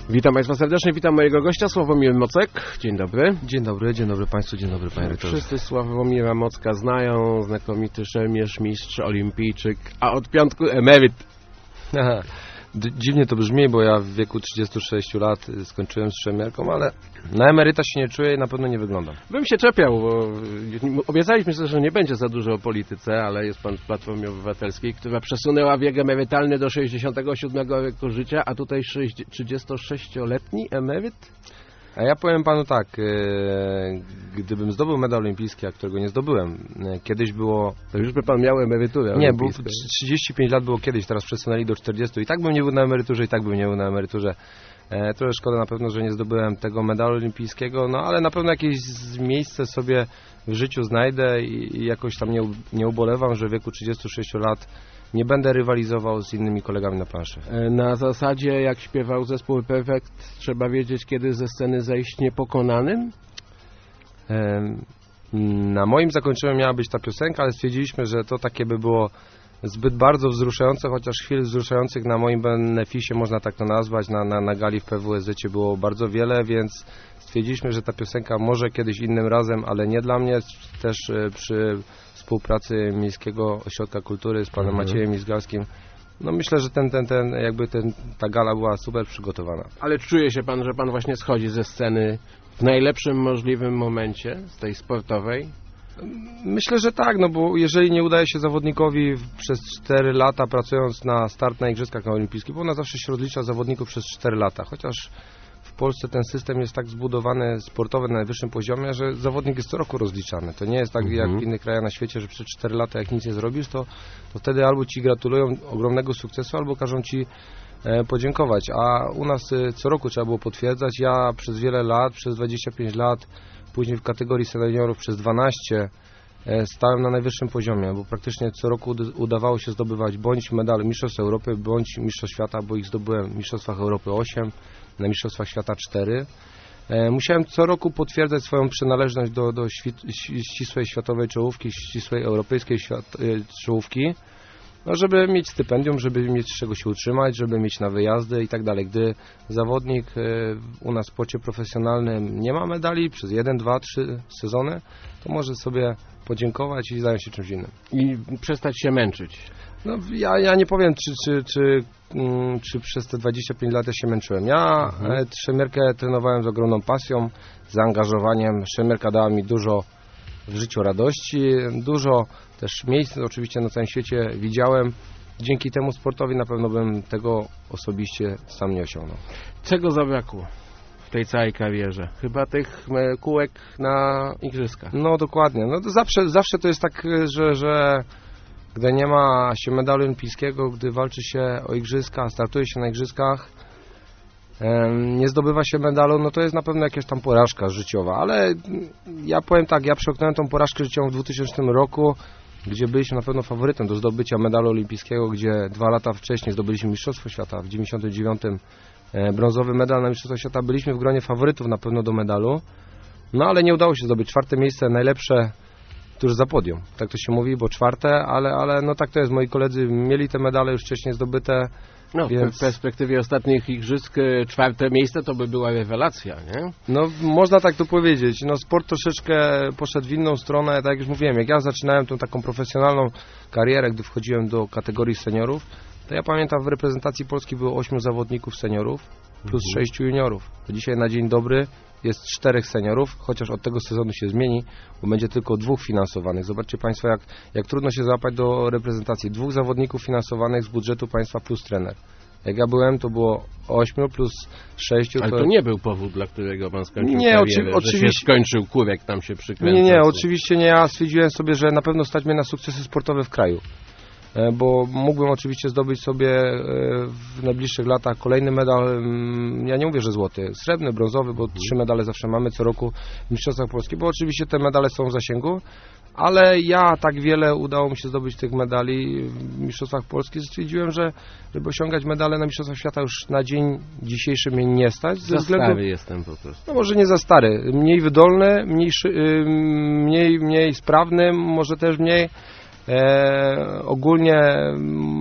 Witam Państwa serdecznie, witam mojego gościa Sławomir Mocek. Dzień dobry. Dzień dobry Państwu, dzień dobry Panie Rektorze. Wszyscy Sławomira Mocka znają, znakomity szermierz, mistrz, olimpijczyk, a od piątku emeryt. Aha. Dziwnie to brzmi, bo ja w wieku 36 lat skończyłem z szermierką, ale na emeryta się nie czuję i na pewno nie wyglądam. Bym się czepiał, bo obiecaliśmy sobie, że nie będzie za dużo o polityce, ale jest Pan w Platformie Obywatelskiej, która przesunęła wiek emerytalny do 67 roku życia, a tutaj 36-letni emeryt? A ja powiem Panu tak, gdybym zdobył medal olimpijski, a którego nie zdobyłem, kiedyś było... To już by Pan miał emeryturę Nie, 35 lat było kiedyś, teraz przesunęli do 40 i tak bym nie był na emeryturze, i tak bym nie był na emeryturze. Trochę szkoda na pewno, że nie zdobyłem tego medalu olimpijskiego, no ale na pewno jakieś miejsce sobie w życiu znajdę i jakoś tam nie ubolewam, że w wieku 36 lat nie będę rywalizował z innymi kolegami na planszy. Na zasadzie, jak śpiewał zespół Perfekt, trzeba wiedzieć, kiedy ze sceny zejść niepokonanym? Na moim zakończeniu miała być ta piosenka, ale stwierdziliśmy, że to takie by było zbyt bardzo wzruszające, chociaż chwil wzruszających na moim beneficie, można tak to nazwać, na gali w PWSZ było bardzo wiele, więc stwierdziliśmy, że ta piosenka może kiedyś innym razem, ale nie dla mnie, też przy współpracy Miejskiego Ośrodka Kultury z panem Maciejem Izgalskim. No myślę, że ta gala była super przygotowana. Ale czuje się Pan, że Pan właśnie schodzi ze sceny w najlepszym możliwym momencie, z tej sportowej? Myślę, że tak, no bo jeżeli nie udaje się zawodnikowi przez 4 lata pracując na start na Igrzyskach Olimpijskich, bo ona zawsze się rozlicza zawodników przez 4 lata, chociaż w Polsce ten system jest tak zbudowany sportowy na najwyższym poziomie, że zawodnik jest co roku rozliczany. To nie jest tak jak w innych krajach na świecie, że przez 4 lata jak nic nie zrobisz, to wtedy albo Ci gratulują ogromnego sukcesu, albo każą Ci podziękować. A u nas co roku trzeba było potwierdzać. Ja przez wiele lat, przez 25 lat, później w kategorii seniorów przez 12 stałem na najwyższym poziomie, bo praktycznie co roku udawało się zdobywać bądź medal Mistrzostw Europy, bądź Mistrzostw Świata, bo ich zdobyłem w Mistrzostwach Europy 8, na Mistrzostwach Świata 4. Musiałem co roku potwierdzać swoją przynależność do ścisłej światowej czołówki, ścisłej europejskiej czołówki, no, żeby mieć stypendium, żeby mieć z czego się utrzymać, żeby mieć na wyjazdy i tak dalej. Gdy zawodnik u nas w sporcie profesjonalnym nie ma medali przez 1, 2, 3 sezony, to może sobie podziękować i zająć się czymś innym. I przestać się męczyć. No, ja nie powiem, czy przez te 25 lat ja się męczyłem. Ja szermierkę trenowałem z ogromną pasją, zaangażowaniem. Szermierka dała mi dużo w życiu radości, dużo też miejsc oczywiście na całym świecie widziałem. Dzięki temu sportowi na pewno bym tego osobiście sam nie osiągnął. Czego zabrakło w tej całej karierze? Chyba tych kółek na igrzyskach. No dokładnie. No to zawsze to jest tak, że gdy nie ma się medalu olimpijskiego, gdy walczy się o igrzyska, startuje się na igrzyskach, nie zdobywa się medalu, no to jest na pewno jakaś tam porażka życiowa, ale ja powiem tak, ja przełknąłem tą porażkę życiową w 2000 roku, gdzie byliśmy na pewno faworytem do zdobycia medalu olimpijskiego, gdzie 2 lata wcześniej zdobyliśmy Mistrzostwo Świata, w 99 brązowy medal na Mistrzostwach Świata, byliśmy w gronie faworytów na pewno do medalu, no ale nie udało się zdobyć. 4. miejsce najlepsze tuż za podium, tak to się mówi, bo 4, ale no tak to jest, moi koledzy mieli te medale już wcześniej zdobyte. No, więc w perspektywie ostatnich igrzysk 4. miejsce to by była rewelacja, nie? No, można tak to powiedzieć. No, sport troszeczkę poszedł w inną stronę, tak jak już mówiłem, jak ja zaczynałem tą taką profesjonalną karierę, gdy wchodziłem do kategorii seniorów, to ja pamiętam, w reprezentacji Polski było 8 zawodników seniorów plus 6 juniorów. Dzisiaj na dzień dobry jest 4 seniorów, chociaż od tego sezonu się zmieni, bo będzie tylko 2 finansowanych. Zobaczcie Państwo, jak trudno się załapać do reprezentacji. 2 zawodników finansowanych z budżetu państwa plus trener. Jak ja byłem, to było 8 plus 6. Ale to nie był powód, dla którego Pan skończył karierę, oczywiście że się skończył kurek, tam się przykręcał. Nie, oczywiście nie. Ja stwierdziłem sobie, że na pewno stać mnie na sukcesy sportowe w kraju. Bo mógłbym oczywiście zdobyć sobie w najbliższych latach kolejny medal, ja nie mówię, że złoty, srebrny, brązowy, bo 3 medale zawsze mamy co roku w Mistrzostwach Polski, bo oczywiście te medale są w zasięgu, ale ja tak wiele udało mi się zdobyć tych medali w Mistrzostwach Polski, że stwierdziłem, że żeby osiągać medale na Mistrzostwach Świata już na dzień dzisiejszy mnie nie stać. Za stary jestem po prostu. No może nie za stary, mniej wydolny, mniej sprawny, może też mniej. Ogólnie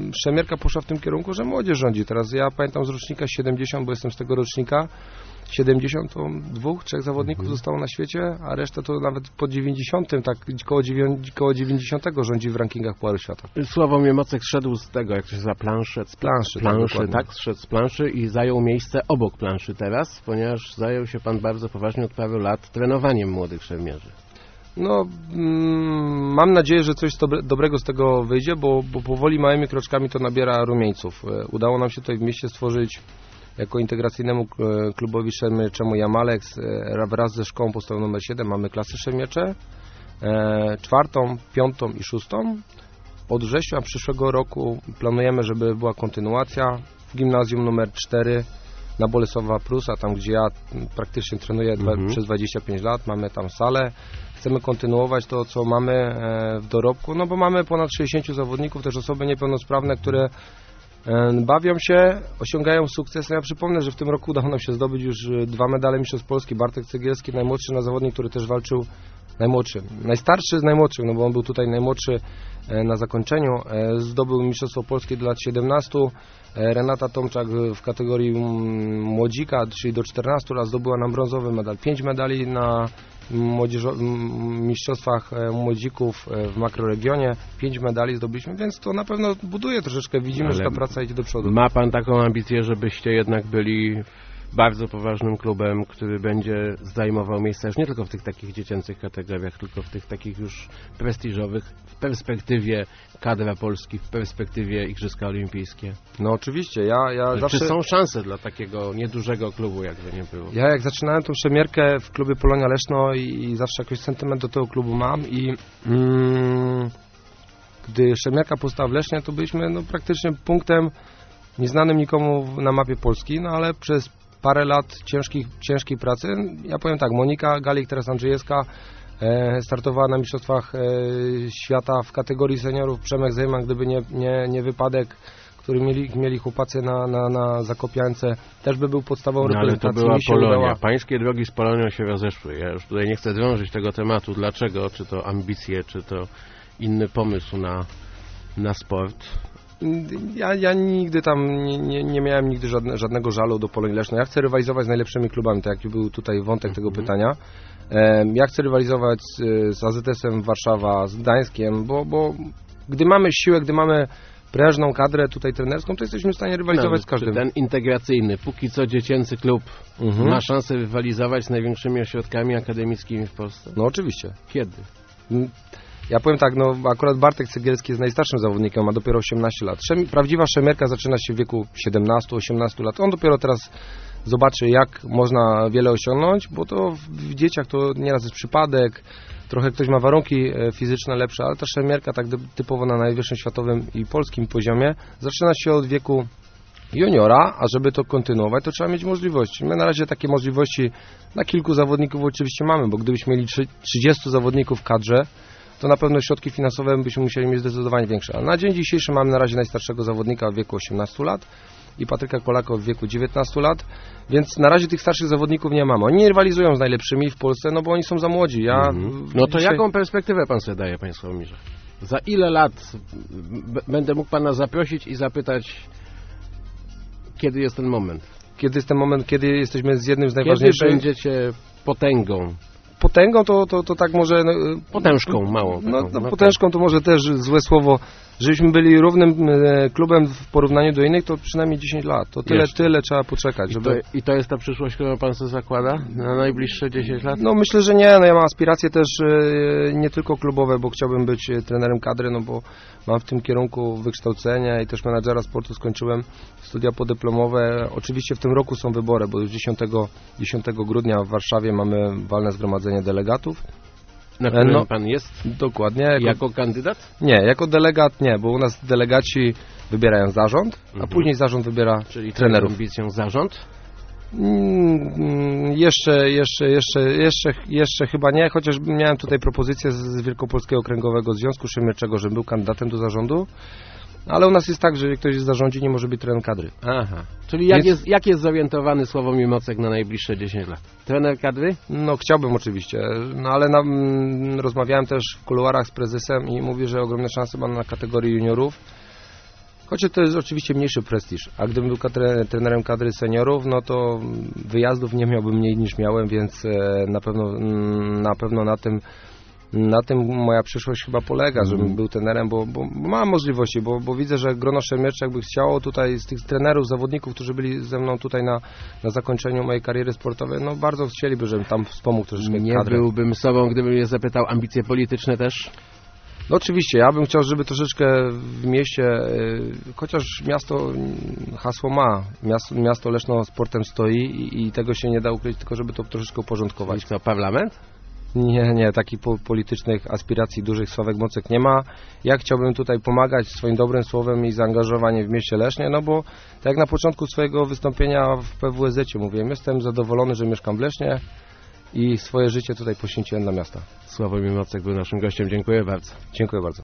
Szemierka poszła w tym kierunku, że młodzież rządzi. Teraz ja pamiętam z rocznika 70, bo jestem z tego rocznika, 70 to 2-3 zawodników zostało na świecie, a reszta to nawet po 90, tak koło 90 rządzi w rankingach Pucharu Świata. Sławomir Mocek szedł z tego, jak to się za planszę. Z planszy, tak, zszedł z planszy i zajął miejsce obok planszy teraz, ponieważ zajął się pan bardzo poważnie od paru lat trenowaniem młodych szermierzy. No, mam nadzieję, że coś dobrego z tego wyjdzie, bo powoli małymi kroczkami to nabiera rumieńców. Udało nam się tutaj w mieście stworzyć jako integracyjnemu klubowi szermierczemu Jamalex wraz ze szkołą podstawową nr 7 mamy klasy szermiercze, 4., 5. i 6. Od września przyszłego roku planujemy, żeby była kontynuacja w gimnazjum nr 4 na Bolesława Prusa, tam gdzie ja praktycznie trenuję przez 25 lat, mamy tam salę. Chcemy kontynuować to, co mamy w dorobku, no bo mamy ponad 60 zawodników, też osoby niepełnosprawne, które bawią się, osiągają sukces. No ja przypomnę, że w tym roku udało nam się zdobyć już 2 medale mistrzostw Polski. Bartek Cegielski, najmłodszy na zawodnik, który też walczył, najstarszy z najmłodszych, no bo on był tutaj najmłodszy na zakończeniu, zdobył mistrzostwo Polskie do lat 17. Renata Tomczak w kategorii młodzika, czyli do 14 lat zdobyła nam brązowy medal. 5 medali na mistrzostwach młodzików w makroregionie, 5 medali zdobyliśmy, więc to na pewno buduje troszeczkę, widzimy, że ta praca idzie do przodu. Ma pan taką ambicję, żebyście jednak byli bardzo poważnym klubem, który będzie zajmował miejsce już nie tylko w tych takich dziecięcych kategoriach, tylko w tych takich już prestiżowych, w perspektywie kadra Polski, w perspektywie Igrzyska Olimpijskie? No oczywiście, ja zawsze... Czy są szanse dla takiego niedużego klubu, jakby nie było? Ja jak zaczynałem tą Szemierkę w klubie Polonia Leszno i zawsze jakiś sentyment do tego klubu mam i gdy Szemierka powstała w Lesznie, to byliśmy praktycznie punktem nieznanym nikomu na mapie Polski, no ale przez parę lat ciężkiej pracy, ja powiem tak, Monika Galik, teraz Andrzejewska, startowała na mistrzostwach świata w kategorii seniorów, Przemek Zejman, gdyby nie wypadek, który mieli chłopacy na Zakopiance, też by był podstawą reprezentacji. Ale to była Polonia. Pańskie drogi z Polonią się rozeszły. Ja już tutaj nie chcę drążyć tego tematu. Dlaczego? Czy to ambicje, czy to inny pomysł na sport? Ja nigdy tam nie miałem żadnego żalu do Polonii Leszno. Ja chcę rywalizować z najlepszymi klubami, tak jak był tutaj wątek tego pytania. Ja chcę rywalizować z AZS-em Warszawa, z Gdańskiem, bo gdy mamy siłę, gdy mamy prężną kadrę tutaj trenerską, to jesteśmy w stanie rywalizować z każdym. Czy ten integracyjny, póki co dziecięcy klub ma szansę rywalizować z największymi ośrodkami akademickimi w Polsce? No oczywiście. Kiedy? Ja powiem tak, akurat Bartek Cegielski jest najstarszym zawodnikiem, ma dopiero 18 lat. Prawdziwa Szemierka zaczyna się w wieku 17-18 lat. On dopiero teraz zobaczy, jak można wiele osiągnąć, bo to w dzieciach to nieraz jest przypadek, trochę ktoś ma warunki fizyczne lepsze, ale ta Szemierka tak typowo na najwyższym światowym i polskim poziomie zaczyna się od wieku juniora, a żeby to kontynuować, to trzeba mieć możliwości. My na razie takie możliwości na kilku zawodników oczywiście mamy, bo gdybyśmy mieli 30 zawodników w kadrze, to na pewno środki finansowe byśmy musieli mieć zdecydowanie większe. A na dzień dzisiejszy mamy na razie najstarszego zawodnika w wieku 18 lat i Patryka Kolaka w wieku 19 lat, więc na razie tych starszych zawodników nie mamy. Oni nie rywalizują z najlepszymi w Polsce, bo oni są za młodzi. No to jaką perspektywę pan sobie daje, panie Sławomirze? Za ile lat będę mógł pana zaprosić i zapytać, kiedy jest ten moment? Kiedy jest ten moment, kiedy jesteśmy z jednym z najważniejszych... Kiedy będziecie potęgą? Potęgą to tak może... Potężką małą. Potężką to może też złe słowo. Żebyśmy byli równym klubem w porównaniu do innych, to przynajmniej 10 lat. To tyle trzeba poczekać. I to jest ta przyszłość, którą pan sobie zakłada na najbliższe 10 lat? No myślę, że nie. Ja mam aspiracje też nie tylko klubowe, bo chciałbym być trenerem kadry, bo mam w tym kierunku wykształcenia i też menadżera sportu skończyłem studia podyplomowe. Oczywiście w tym roku są wybory, bo już 10 grudnia w Warszawie mamy walne zgromadzenie delegatów. Na którym pan jest? Dokładnie. Jako kandydat? Nie, jako delegat nie, bo u nas delegaci wybierają zarząd, a później zarząd wybiera trenerów. Czyli ambicją zarząd? Jeszcze chyba nie, chociaż miałem tutaj propozycję z Wielkopolskiego Okręgowego Związku Szemierczego, żebym był kandydatem do zarządu. Ale u nas jest tak, że ktoś w zarządzie nie może być trenerem kadry. Aha. Czyli jak jest zorientowany Sławomir Mocek na najbliższe 10 lat? Trener kadry? No chciałbym oczywiście, ale rozmawiałem też w kuluarach z prezesem i mówi, że ogromne szanse ma na kategorii juniorów. Chociaż to jest oczywiście mniejszy prestiż, a gdybym był trenerem kadry seniorów, no to wyjazdów nie miałbym mniej niż miałem, więc na pewno na tym moja przyszłość chyba polega, żebym był trenerem, bo mam możliwości, bo widzę, że grono szermiercze jakby chciało tutaj z tych trenerów, zawodników, którzy byli ze mną tutaj na zakończeniu mojej kariery sportowej, no bardzo chcieliby, żebym tam wspomógł troszeczkę Nie kadrę. byłbym sobą, gdybym mnie zapytał, ambicje polityczne też? No oczywiście, ja bym chciał, żeby troszeczkę w mieście, chociaż miasto hasło ma, miasto Leszno sportem stoi i tego się nie da ukryć, tylko żeby to troszeczkę uporządkować. I co, parlament? Nie, takich politycznych aspiracji dużych Sławek Mocek nie ma. Ja chciałbym tutaj pomagać swoim dobrym słowem i zaangażowaniem w mieście Lesznie, no bo tak jak na początku swojego wystąpienia w PWSZ-cie mówiłem, jestem zadowolony, że mieszkam w Lesznie i swoje życie tutaj poświęciłem dla miasta. Sławomir Mocek był naszym gościem. Dziękuję bardzo. Dziękuję bardzo.